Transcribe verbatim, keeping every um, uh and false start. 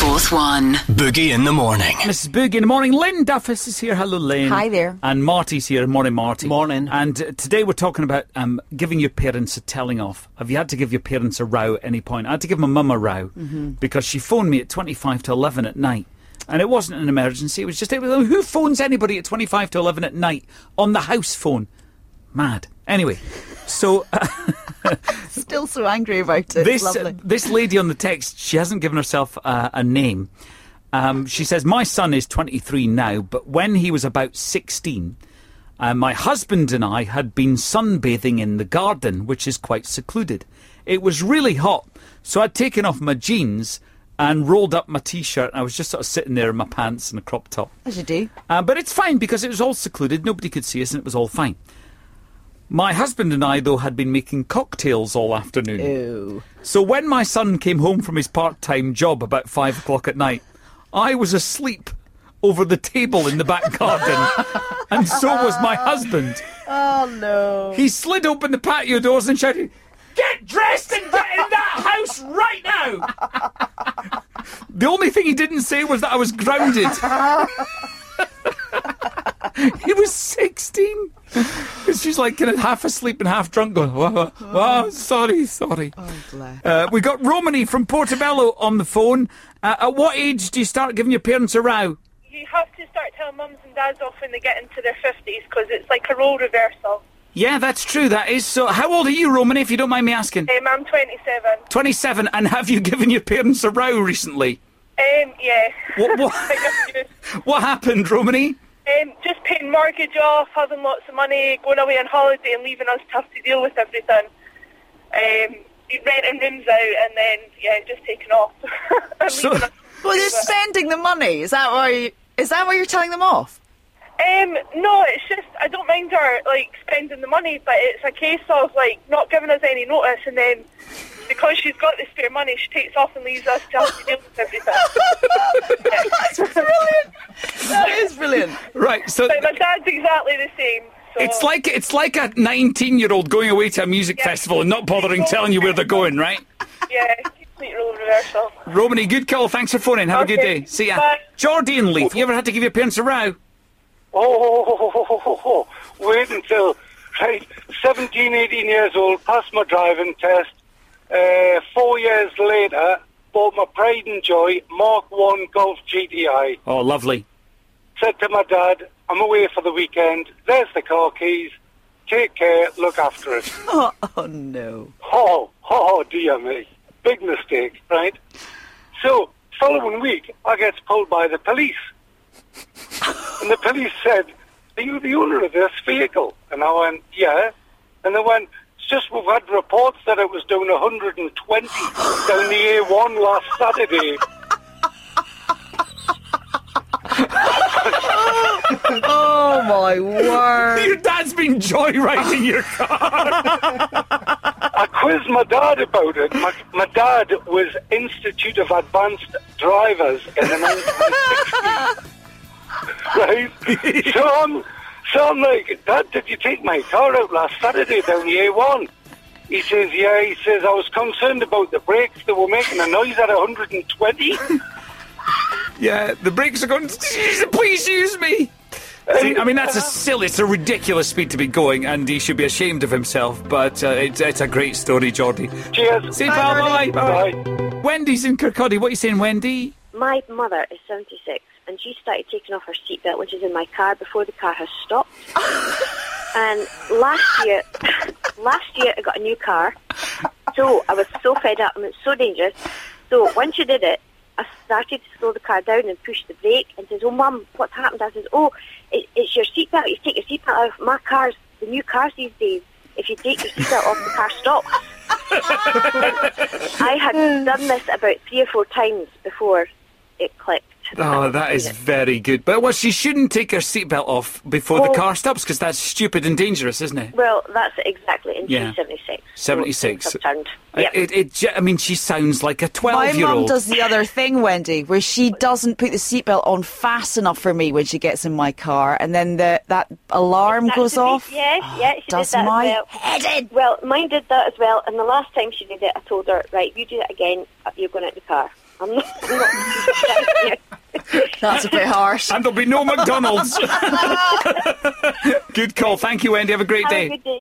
Fourth One. Boogie in the morning. Missus Boogie in the morning. Lynn Duffus is here. Hello, Lynn. Hi there. And Marty's here. Morning, Marty. Morning. And uh, today we're talking about um, giving your parents a telling off. Have you had to give your parents a row at any point? I had to give my mum a row mm-hmm. because she phoned me at twenty-five to eleven at night. And it wasn't an emergency. It was just, it was, who phones anybody at twenty-five to eleven at night on the house phone? Mad. Anyway, so... Uh, Still so angry about it. This, Lovely. uh, this lady on the text, she hasn't given herself uh, a name. Um, she says, my son is twenty-three now, but when he was about sixteen, uh, my husband and I had been sunbathing in the garden, which is quite secluded. It was really hot, so I'd taken off my jeans and rolled up my T-shirt. I was just sort of sitting there in my pants and a crop top. As you do. Uh, but it's fine because it was all secluded. Nobody could see us and it was all fine. My husband and I, though, had been making cocktails all afternoon. Ew. So when my son came home from his part-time job about five o'clock at night, I was asleep over the table in the back garden. And so was my husband. Oh, no. He slid open the patio doors and shouted, "Get dressed and get in that house right now!" The only thing he didn't say was that I was grounded. He was sixteen. She's like kind of half asleep and half drunk going, whoa, whoa, sorry, sorry. Oh, bless. Uh, we got Romany from Portobello on the phone. Uh, at what age do you start giving your parents a row? You have to start telling mums and dads off when they get into their fifties because it's like a role reversal. Yeah, that's true, that is. So how old are you, Romany, if you don't mind me asking? Um, I'm twenty-seven. twenty-seven, and have you given your parents a row recently? Um, yeah. What, what, what happened, Romany? Um, just paying mortgage off, having lots of money, going away on holiday and leaving us to have to deal with everything. Um, renting rooms out and then, yeah, just taking off. and So- leaving us to Well, deal they're with it. spending the money. Is that why? You, is that why you're telling them off? Um, no, it's just, I don't mind her, like, spending the money, but it's a case of, like, not giving us any notice, and then, because she's got the spare money, she takes off and leaves us to have to deal with everything. That's brilliant. That is brilliant. Right, so But my dad's exactly the same. So. it's like it's like a nineteen-year-old going away to a music Yeah. festival and not bothering telling you where they're going, right? Yeah, complete role reversal. Romany, good call. Thanks for phoning. Have a good Okay, day. See ya. bye. Geordie and Leaf, you ever had to give your parents a row? Oh, wait until, right, seventeen, eighteen years old, passed my driving test. Uh, four years later, bought my pride and joy Mark one Golf G T I. Oh, lovely. Said to my dad, I'm away for the weekend. There's the car keys. Take care, look after it. Oh, oh no. Oh, oh, dear me. Big mistake, right? So, following week, I gets pulled by the police. And the police said, are you the owner of this vehicle? And I went, yeah. And they went, it's just we've had reports that it was doing one hundred twenty down the A one last Saturday. Oh, my word. Your dad's been joyriding your car. I quizzed my dad about it. My, my dad was Institute of Advanced Drivers in the nineteen sixties. Right? So I'm, so I'm like, Dad, did you take my car out last Saturday down the A one? He says, yeah. He says, I was concerned about the brakes. They were making a noise at one hundred twenty. Yeah, the brakes are going, please use me. See, I mean, that's a silly, it's a ridiculous speed to be going, and he should be ashamed of himself, but uh, it's, it's a great story, Geordie. Cheers. See you, pal. Bye. Bye. Bye. Wendy's in Kirkcaldy. What are you saying, Wendy? My mother is seventy-six and she started taking off her seatbelt when she's in my car before the car has stopped. And last year, last year I got a new car, so I was so fed up and it's so dangerous. So when she did it, I started to slow the car down and push the brake and says, oh, Mum, what's happened? I says, oh, it, it's your seatbelt. You take your seatbelt off. My cars, the new cars these days, if you take your seatbelt off, the car stops. I had done this about three or four times before it clicked. Oh, that is very good. But well, she shouldn't take her seatbelt off before Well- the car stops, because that's stupid and dangerous, isn't it? Well, that's exactly in Yeah. seventy-six. seventy-six. So things have turned. I- Yep. It, it, ge- I mean, she sounds like a My mum twelve-year-old. does the other thing, Wendy, where she doesn't put the seatbelt on fast enough for me when she gets in my car, and then the that alarm That goes should be- off. Yes, yes, she does did that my as well. head in. Well, mine did that as well, and the last time she did it, I told her, right, you do that again, you're going out the car. I'm not. I'm not That's a bit harsh. And there'll be no McDonald's. Good call. Thank you, Wendy. Have a great Have day. a good day.